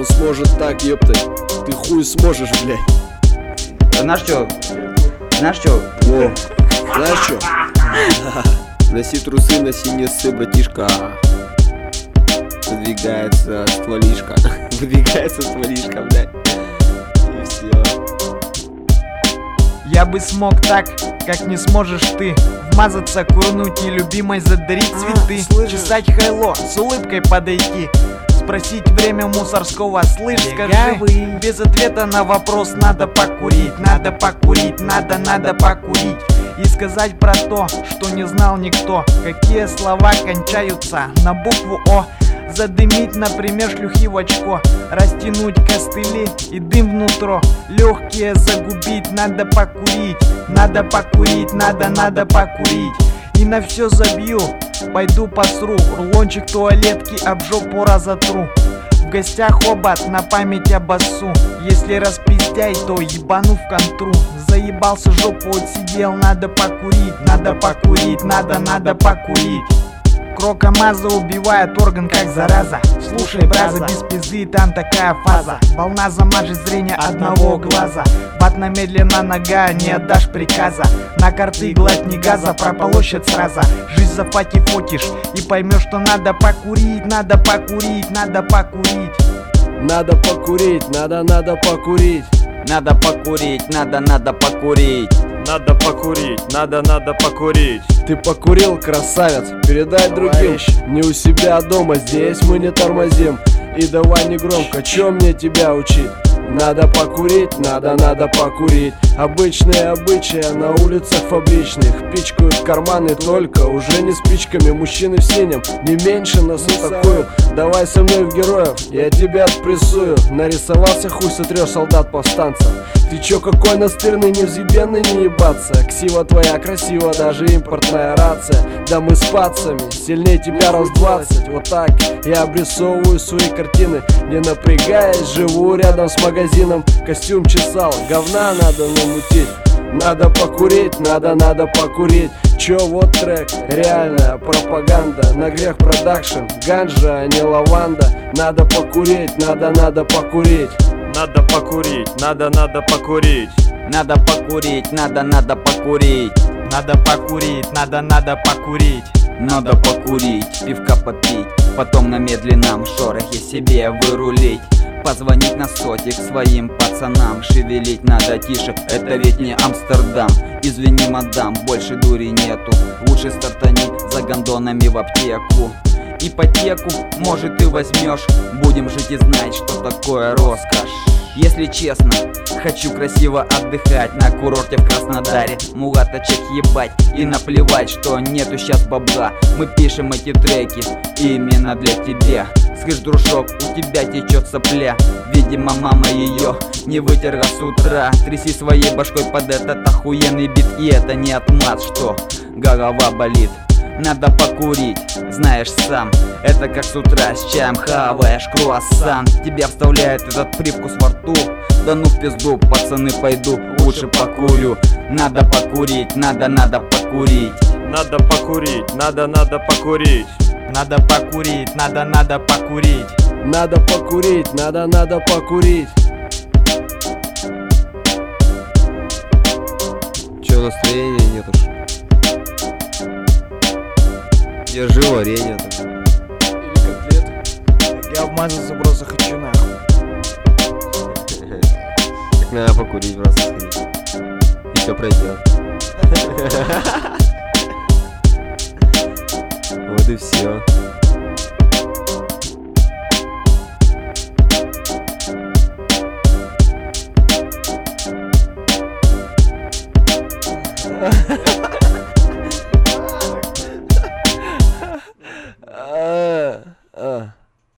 Он сможет так, ёпта. Ты хуй сможешь, блядь. Знаешь чё? О, знаешь чё? Носи трусы, носи не ссы, братишка. Выдвигается стволишка. Выдвигается стволишка, блядь. И все. Я бы смог так, как не сможешь ты. Вмазаться, курнуть и любимой задарить цветы. Чесать хайло, с улыбкой подойти. Спросить время мусорского, слышь, скажи. Без ответа на вопрос надо покурить. Надо покурить, надо покурить. И сказать про то, что не знал никто. Какие слова кончаются на букву О. Задымить, например, шлюхи в очко. Растянуть костыли и дым внутрь. Легкие загубить, надо покурить. Надо покурить, надо покурить. И на все забью, пойду посру. Рулончик туалетки об жопу разотру. В гостях обод на память об осу. Если распиздяй, то ебану в контру. Заебался, жопу отсидел, надо покурить. Надо покурить, надо покурить. Крокомаза убивает орган как зараза. Слушай, браза, без пизды, там такая фаза. Волна замажет зрение одного глаза. Ватна медленно нога, не отдашь приказа. На карты глотни газа, прополощет сразу. Жизнь зафати-фотишь и поймешь, что надо покурить. Надо покурить, надо покурить. Надо покурить, надо покурить. Надо покурить, надо покурить. Надо покурить, надо покурить. Ты покурил, красавец, передай другим. Не у себя дома, здесь мы не тормозим. И давай не громко, чё мне тебя учить? Надо покурить, надо покурить. Обычные обычаи на улицах фабричных. Пичкают карманы только, уже не спичками. Мужчины в синем, не меньше носу такую. Давай со мной в героев, я тебя отпрессую. Нарисовался хуй, сотрёшь солдат-повстанцев. Ты чё, какой настырный, невзъебенный, не ебаться. Ксива твоя красива, даже импортная рация. Да мы с пацами, сильнее тебя раз 20. Вот так я обрисовываю свои картины. Не напрягаясь, живу рядом с магазином. Костюм чесал, говна надо намутить. Надо покурить, надо покурить. Чё, вот трек, реальная пропаганда. На грех продакшн, ганжа, а не лаванда. Надо покурить, надо покурить. Надо покурить, надо покурить. Надо покурить, надо покурить. Надо покурить, надо покурить. Надо покурить, пивка попить. Потом на медленном шорохе себе вырулить. Позвонить на сотик своим пацанам. Шевелить надо тише, это ведь не Амстердам. Извини, мадам, больше дури нету. Лучше стартани за гондонами в аптеку. Ипотеку, может, ты возьмешь. Будем жить и знать, что такое роскошь. Если честно, хочу красиво отдыхать на курорте в Краснодаре. Мулаточек ебать и наплевать, что нету сейчас бабла. Мы пишем эти треки именно для тебя. Слышь, дружок, у тебя течет сопля. Видимо, мама ее не вытерла с утра. Тряси своей башкой под этот охуенный бит. И это не отмаз, что голова болит. Надо покурить, знаешь сам. Это как с утра с чаем хаваешь круассан. Тебя вставляет этот привкус во рту. Да ну в пизду, пацаны, пойду лучше покурю. Надо покурить, надо покурить. Надо покурить, надо покурить. Надо покурить, надо покурить. Надо покурить, надо покурить. Чё, настроения нету? Держи варенье там. Или котлет. Я обмазаться просто хочу нахуй. Так надо покурить просто сходить. И все пройдет. Вот и все.